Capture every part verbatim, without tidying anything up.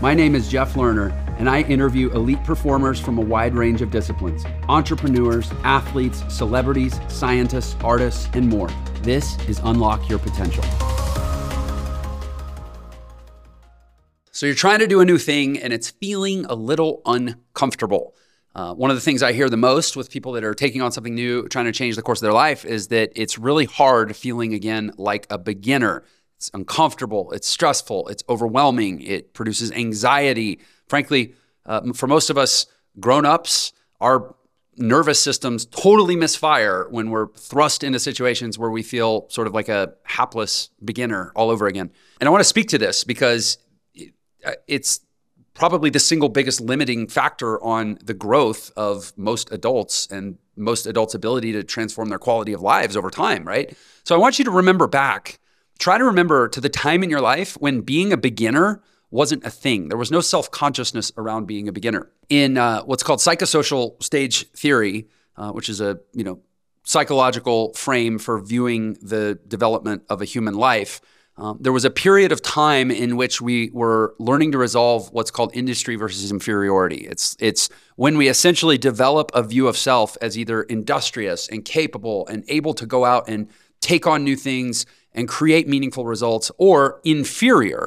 My name is Jeff Lerner, and I interview elite performers from a wide range of disciplines: entrepreneurs, athletes, celebrities, scientists, artists, and more. This is Unlock Your Potential. So you're trying to do a new thing and it's feeling a little uncomfortable. Uh, one of the things I hear the most with people that are taking on something new, trying to change the course of their life, is that it's really hard feeling again like a beginner. It's uncomfortable, it's stressful, it's overwhelming, it produces anxiety. Frankly, uh, for most of us grown-ups, our nervous systems totally misfire when we're thrust into situations where we feel sort of like a hapless beginner all over again. And I want to speak to this because it's probably the single biggest limiting factor on the growth of most adults and most adults' ability to transform their quality of lives over time, right? So I want you to remember back, try to remember to the time in your life when being a beginner wasn't a thing. There was no self-consciousness around being a beginner. In uh, what's called psychosocial stage theory, uh, which is a you know psychological frame for viewing the development of a human life, Um, there was a period of time in which we were learning to resolve what's called industry versus inferiority. It's, it's when we essentially develop a view of self as either industrious and capable and able to go out and take on new things and create meaningful results, or inferior.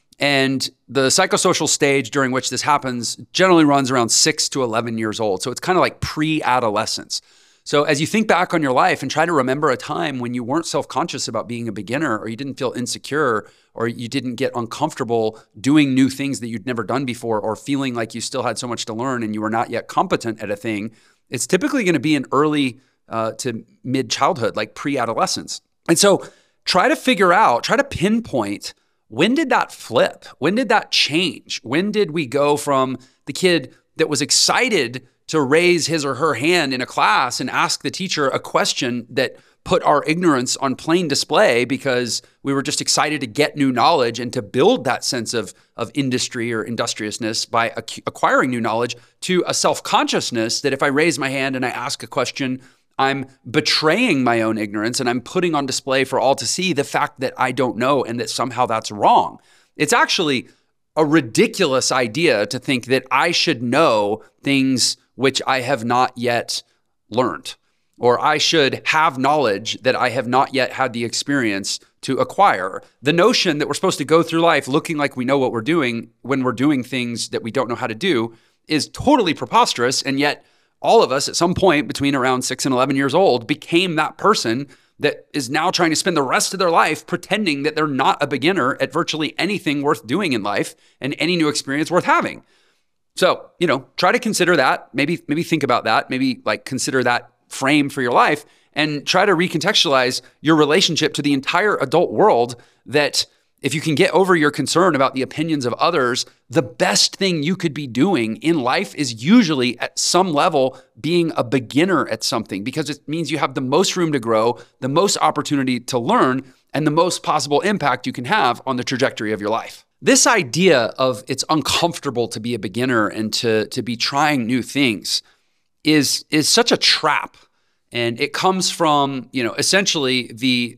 And the psychosocial stage during which this happens generally runs around six to eleven years old. So it's kind of like pre-adolescence. So as you think back on your life and try to remember a time when you weren't self-conscious about being a beginner, or you didn't feel insecure, or you didn't get uncomfortable doing new things that you'd never done before, or feeling like you still had so much to learn and you were not yet competent at a thing, it's typically going to be in early uh, to mid-childhood, like pre-adolescence. And so try to figure out, try to pinpoint, when did that flip? When did that change? When did we go from the kid that was excited to raise his or her hand in a class and ask the teacher a question that put our ignorance on plain display because we were just excited to get new knowledge and to build that sense of, of industry or industriousness by ac- acquiring new knowledge, to a self-consciousness that if I raise my hand and I ask a question, I'm betraying my own ignorance and I'm putting on display for all to see the fact that I don't know and that somehow that's wrong. It's actually a ridiculous idea to think that I should know things which I have not yet learned, or I should have knowledge that I have not yet had the experience to acquire. The notion that we're supposed to go through life looking like we know what we're doing when we're doing things that we don't know how to do is totally preposterous. And yet all of us at some point between around six and eleven years old became that person that is now trying to spend the rest of their life pretending that they're not a beginner at virtually anything worth doing in life and any new experience worth having. So, you know, try to consider that, maybe, maybe think about that, maybe like consider that frame for your life, and try to recontextualize your relationship to the entire adult world, that if you can get over your concern about the opinions of others, the best thing you could be doing in life is usually at some level being a beginner at something, because it means you have the most room to grow, the most opportunity to learn, and the most possible impact you can have on the trajectory of your life. This idea of it's uncomfortable to be a beginner and to, to be trying new things is, is such a trap. And it comes from, you know, essentially the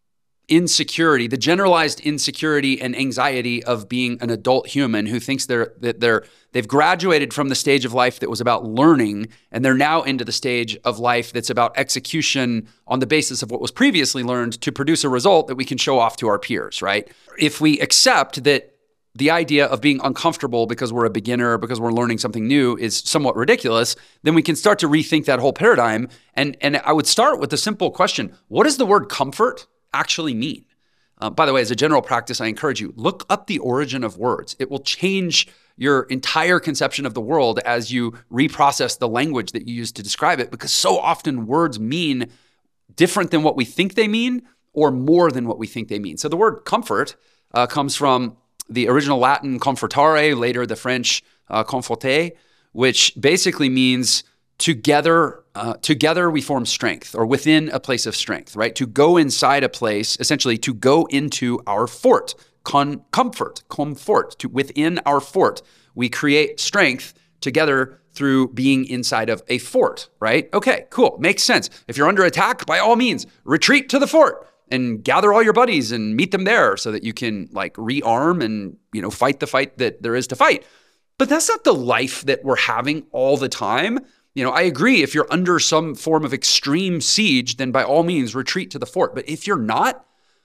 insecurity, the generalized insecurity and anxiety of being an adult human who thinks they're, that they're, they've graduated from the stage of life that was about learning, and they're now into the stage of life that's about execution on the basis of what was previously learned to produce a result that we can show off to our peers, right? If we accept that the idea of being uncomfortable because we're a beginner, because we're learning something new, is somewhat ridiculous, then we can start to rethink that whole paradigm. And, and I would start with the simple question: what does the word comfort actually mean? Uh, by the way, as a general practice, I encourage you, look up the origin of words. It will change your entire conception of the world as you reprocess the language that you use to describe it, because so often words mean different than what we think they mean, or more than what we think they mean. So the word comfort uh, comes from the original Latin comfortare, later the French uh, conforter, which basically means together, uh, together we form strength, or within a place of strength, right? To go inside a place, essentially to go into our fort, con comfort, comfort, to within our fort. We create strength together through being inside of a fort, right? Okay, cool, makes sense. If you're under attack, by all means, retreat to the fort. and gather all your buddies and meet them there so that you can like rearm and, you know, fight the fight that there is to fight. But that's not the life that we're having all the time. You know, I agree, if you're under some form of extreme siege, then by all means retreat to the fort. But if you're not,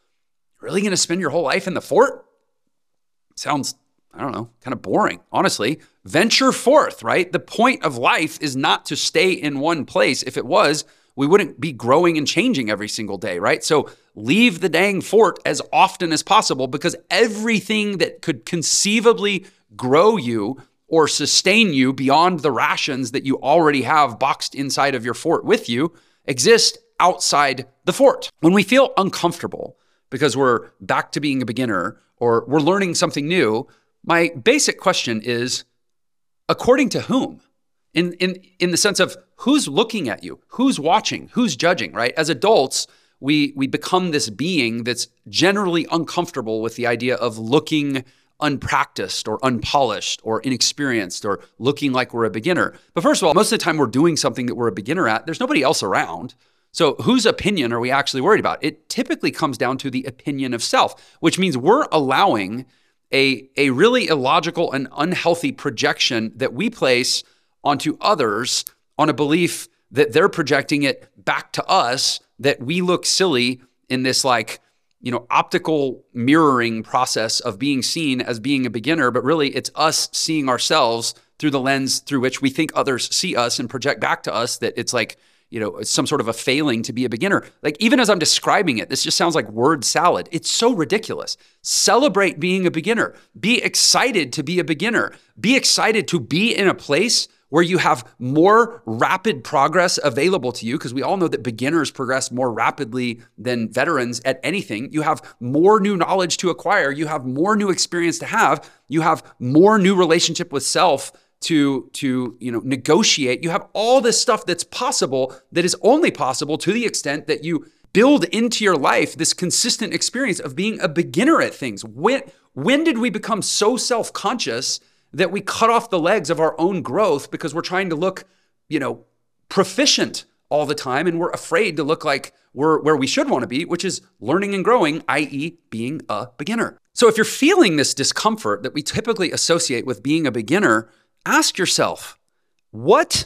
really going to spend your whole life in the fort? Sounds, I don't know, kind of boring, honestly. Venture forth, right? The point of life is not to stay in one place. If it was, we wouldn't be growing and changing every single day, right? So leave the dang fort as often as possible, because everything that could conceivably grow you or sustain you beyond the rations that you already have boxed inside of your fort with you exist outside the fort. When we feel uncomfortable because we're back to being a beginner or we're learning something new, my basic question is, according to whom? In, in, in the sense of who's looking at you, who's watching, who's judging, right? As adults, we, we become this being that's generally uncomfortable with the idea of looking unpracticed or unpolished or inexperienced or looking like we're a beginner. But first of all, most of the time we're doing something that we're a beginner at, there's nobody else around. So whose opinion are we actually worried about? It typically comes down to the opinion of self, which means we're allowing a, a really illogical and unhealthy projection that we place onto others on a belief that they're projecting it back to us, that we look silly in this like, you know, optical mirroring process of being seen as being a beginner, but really it's us seeing ourselves through the lens through which we think others see us and project back to us that it's like, you know, some sort of a failing to be a beginner. Like even as I'm describing it, this just sounds like word salad. It's so ridiculous. Celebrate being a beginner. Be excited to be a beginner. Be excited to be in a place where you have more rapid progress available to you, because we all know that beginners progress more rapidly than veterans at anything. You have more new knowledge to acquire. You have more new experience to have. You have more new relationship with self to, to you know, negotiate. You have all this stuff that's possible that is only possible to the extent that you build into your life this consistent experience of being a beginner at things. When, when did we become so self-conscious that we cut off the legs of our own growth because we're trying to look, you know, proficient all the time, and we're afraid to look like we're where we should want to be, which is learning and growing, that is being a beginner. So if you're feeling this discomfort that we typically associate with being a beginner, ask yourself, what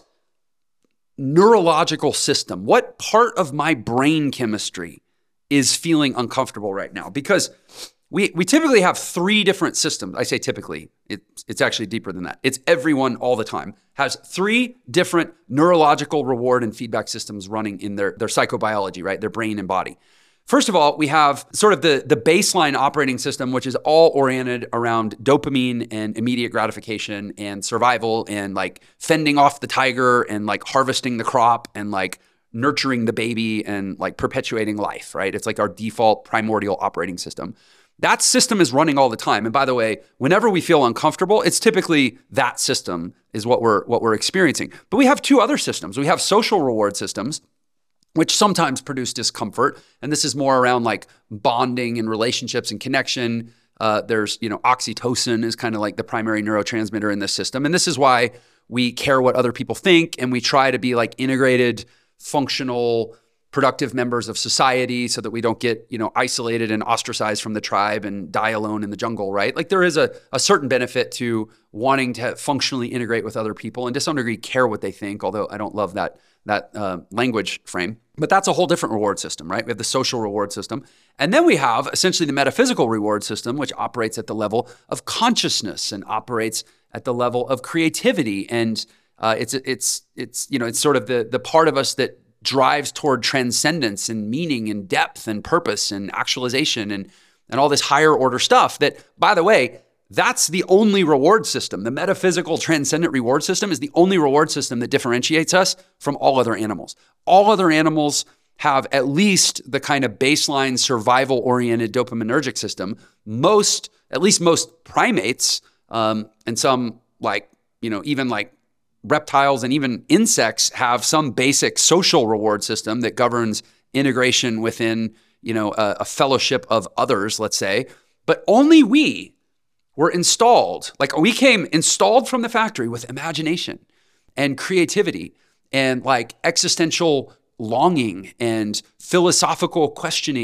neurological system, what part of my brain chemistry is feeling uncomfortable right now? Because We, we typically have three different systems. I say typically, it, it's actually deeper than that. It's everyone all the time has three different neurological reward and feedback systems running in their, their psychobiology, right? Their brain and body. First of all, we have sort of the, the baseline operating system, which is all oriented around dopamine and immediate gratification and survival and like fending off the tiger and like harvesting the crop and like nurturing the baby and like perpetuating life, right? It's like our default primordial operating system. That system is running all the time. And by the way, whenever we feel uncomfortable, it's typically that system is what we're, what we're experiencing. But we have two other systems. We have social reward systems, which sometimes produce discomfort. And this is more around like bonding and relationships and connection. Uh, there's, you know, oxytocin is kind of like the primary neurotransmitter in this system. And this is why we care what other people think. And we try to be like integrated, functional, productive members of society so that we don't get, you know, isolated and ostracized from the tribe and die alone in the jungle, right? Like there is a, a certain benefit to wanting to functionally integrate with other people and to some degree care what they think, although I don't love that, that uh, language frame. But that's a whole different reward system, right? We have the social reward system. And then we have essentially the metaphysical reward system, which operates at the level of consciousness and operates at the level of creativity. And uh, it's, it's, it's, you know, it's sort of the, the part of us that drives toward transcendence and meaning and depth and purpose and actualization and, and all this higher order stuff that, by the way, that's the only reward system. The metaphysical transcendent reward system is the only reward system that differentiates us from all other animals. All other animals have at least the kind of baseline survival-oriented dopaminergic system. Most, at least most primates, um, and some like, you know, even like reptiles and even insects have some basic social reward system that governs integration within, you know, a, a fellowship of others, let's say. But only we were installed, like we came installed from the factory with imagination and creativity and like existential longing and philosophical questioning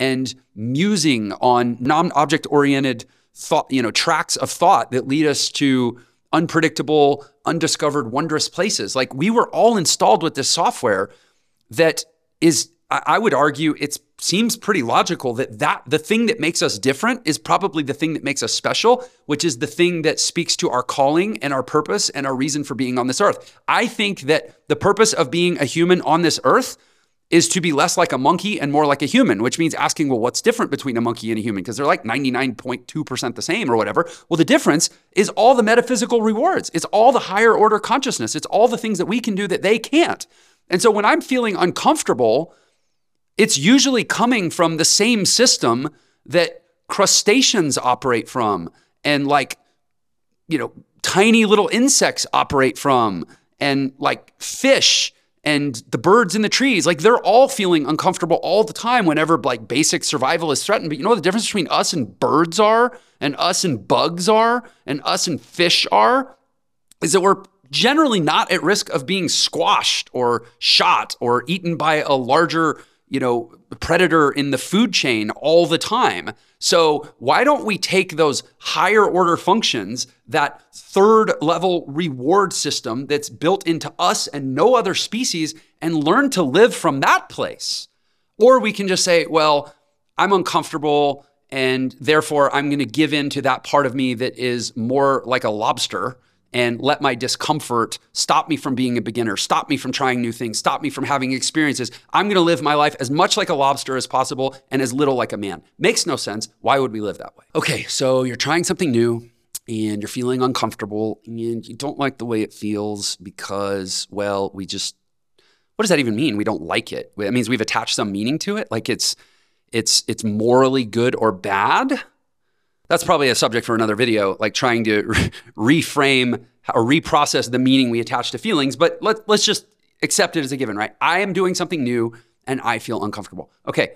and musing on non-object oriented thought, you know, tracks of thought that lead us to unpredictable, undiscovered, wondrous places. Like, we were all installed with this software that is, I would argue, it seems pretty logical that, that the thing that makes us different is probably the thing that makes us special, which is the thing that speaks to our calling and our purpose and our reason for being on this earth. I think that the purpose of being a human on this earth is to be less like a monkey and more like a human, which means asking, well, what's different between a monkey and a human? Because they're like ninety-nine point two percent the same or whatever. Well, the difference is all the metaphysical rewards. It's all the higher order consciousness. It's all the things that we can do that they can't. And so when I'm feeling uncomfortable, it's usually coming from the same system that crustaceans operate from, and like, you know, tiny little insects operate from, and like fish and the birds in the trees. Like, they're all feeling uncomfortable all the time whenever like basic survival is threatened. But you know what the difference between us and birds are, and us and bugs are, and us and fish are, is that we're generally not at risk of being squashed or shot or eaten by a larger, you know, predator in the food chain all the time. So why don't we take those higher order functions, that third level reward system that's built into us and no other species, and learn to live from that place? Or we can just say, well, I'm uncomfortable, and therefore I'm going to give in to that part of me that is more like a lobster, and let my discomfort stop me from being a beginner, stop me from trying new things, stop me from having experiences. I'm going to live my life as much like a lobster as possible and as little like a man. Makes no sense. Why would we live that way? Okay, so you're trying something new and you're feeling uncomfortable and you don't like the way it feels because, well, we just, what does that even mean? We don't like it. It means we've attached some meaning to it. Like it's, it's, it's morally good or bad. That's probably a subject for another video, like trying to re reframe or reprocess the meaning we attach to feelings. But let, let's just accept it as a given, right? I am doing something new and I feel uncomfortable. Okay,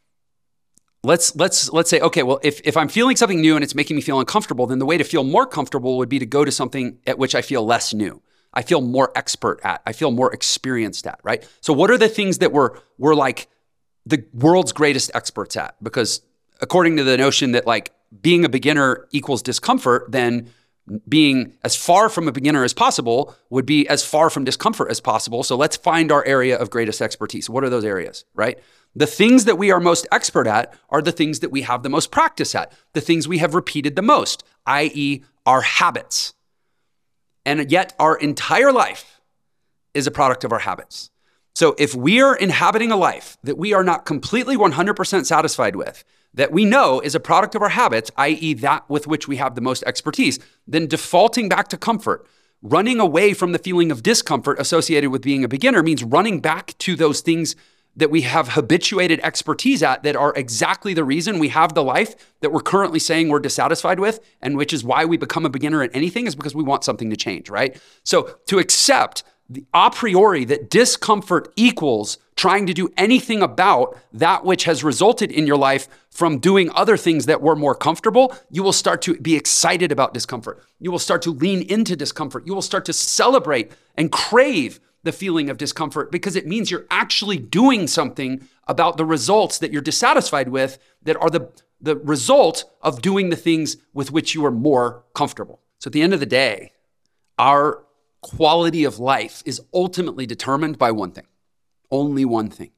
let's let's let's say, okay, well, if, if I'm feeling something new and it's making me feel uncomfortable, then the way to feel more comfortable would be to go to something at which I feel less new. I feel more expert at, I feel more experienced at, right? So what are the things that we're, we're like the world's greatest experts at? Because according to the notion that like, being a beginner equals discomfort, then being as far from a beginner as possible would be as far from discomfort as possible. So let's find our area of greatest expertise. What are those areas, right? The things that we are most expert at are the things that we have the most practice at, the things we have repeated the most, that is our habits. And yet our entire life is a product of our habits. So if we are inhabiting a life that we are not completely one hundred percent satisfied with, that we know is a product of our habits, that is that with which we have the most expertise, then defaulting back to comfort, running away from the feeling of discomfort associated with being a beginner means running back to those things that we have habituated expertise at that are exactly the reason we have the life that we're currently saying we're dissatisfied with, and which is why we become a beginner at anything, is because we want something to change, right? So to accept the a priori that discomfort equals trying to do anything about that which has resulted in your life from doing other things that were more comfortable, you will start to be excited about discomfort. You will start to lean into discomfort. You will start to celebrate and crave the feeling of discomfort because it means you're actually doing something about the results that you're dissatisfied with that are the, the result of doing the things with which you are more comfortable. So at the end of the day, our quality of life is ultimately determined by one thing, only one thing: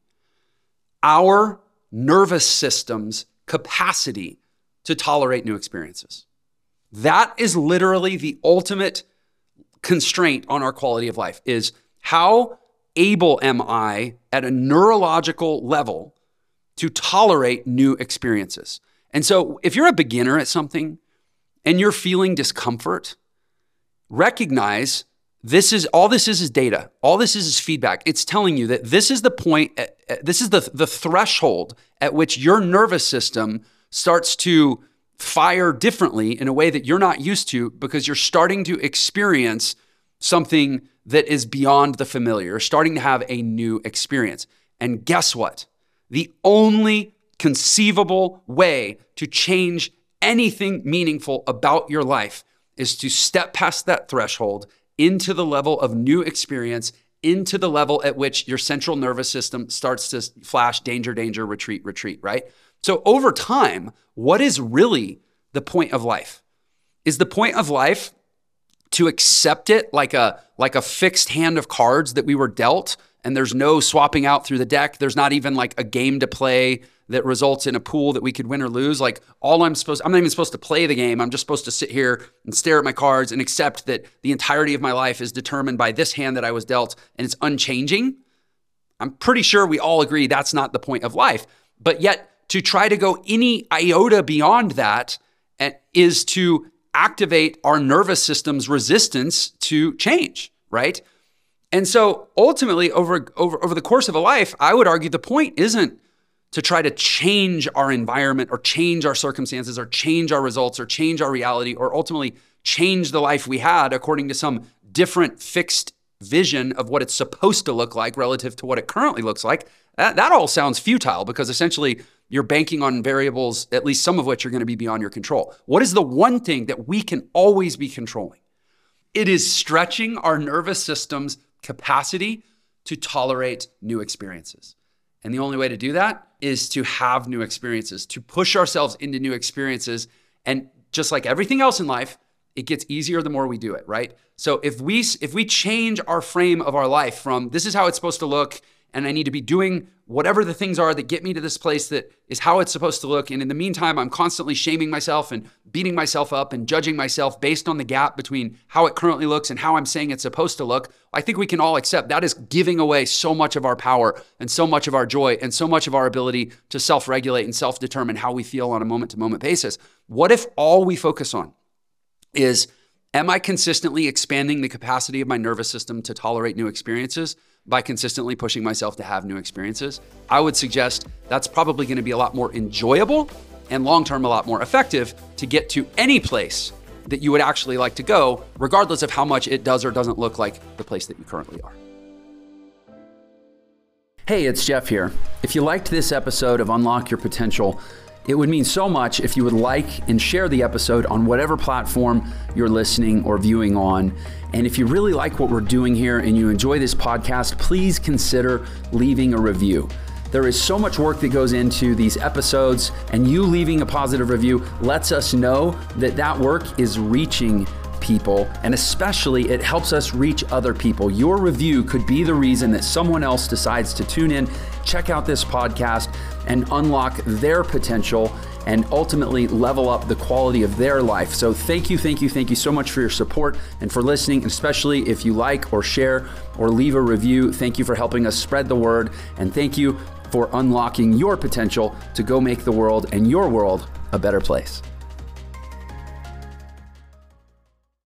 our nervous system's capacity to tolerate new experiences. That is literally the ultimate constraint on our quality of life, is how able am I at a neurological level to tolerate new experiences? And so if you're a beginner at something and you're feeling discomfort, recognize This is all this is is data. All this is is feedback. It's telling you that this is the point, this is the, the threshold at which your nervous system starts to fire differently in a way that you're not used to, because you're starting to experience something that is beyond the familiar. You're starting to have a new experience. And guess what? The only conceivable way to change anything meaningful about your life is to step past that threshold into the level of new experience, into the level at which your central nervous system starts to flash danger, danger, retreat, retreat, right? So over time, what is really the point of life? Is the point of life to accept it like a, like a fixed hand of cards that we were dealt, and there's no swapping out through the deck? There's not even like a game to play that results in a pool that we could win or lose. Like all I'm supposed, I'm not even supposed to play the game. I'm just supposed to sit here and stare at my cards and accept that the entirety of my life is determined by this hand that I was dealt and it's unchanging. I'm pretty sure we all agree that's not the point of life. But yet to try to go any iota beyond that is to activate our nervous system's resistance to change, right? And so ultimately over, over, over the course of a life, I would argue the point isn't to try to change our environment or change our circumstances or change our results or change our reality or ultimately change the life we had according to some different fixed vision of what it's supposed to look like relative to what it currently looks like. That, that all sounds futile because essentially you're banking on variables, at least some of which are going to be beyond your control. What is the one thing that we can always be controlling? It is stretching our nervous system's capacity to tolerate new experiences. And the only way to do that is to have new experiences, to push ourselves into new experiences. And just like everything else in life, it gets easier the more we do it, right? So if we if we change our frame of our life from this is how it's supposed to look, and I need to be doing whatever the things are that get me to this place that is how it's supposed to look. And in the meantime, I'm constantly shaming myself and beating myself up and judging myself based on the gap between how it currently looks and how I'm saying it's supposed to look. I think we can all accept that is giving away so much of our power and so much of our joy and so much of our ability to self-regulate and self-determine how we feel on a moment-to-moment basis. What if all we focus on is, am I consistently expanding the capacity of my nervous system to tolerate new experiences by consistently pushing myself to have new experiences? I would suggest that's probably going to be a lot more enjoyable and long-term a lot more effective to get to any place that you would actually like to go, regardless of how much it does or doesn't look like the place that you currently are. Hey, it's Jeff here. If you liked this episode of Unlock Your Potential, it would mean so much if you would like and share the episode on whatever platform you're listening or viewing on. And if you really like what we're doing here and you enjoy this podcast, please consider leaving a review. There is so much work that goes into these episodes, and you leaving a positive review lets us know that that work is reaching people, and especially it helps us reach other people. Your review could be the reason that someone else decides to tune in, check out this podcast, and unlock their potential and ultimately level up the quality of their life. So thank you, thank you, thank you so much for your support and for listening, and especially if you like or share or leave a review. Thank you for helping us spread the word, and thank you for unlocking your potential to go make the world and your world a better place.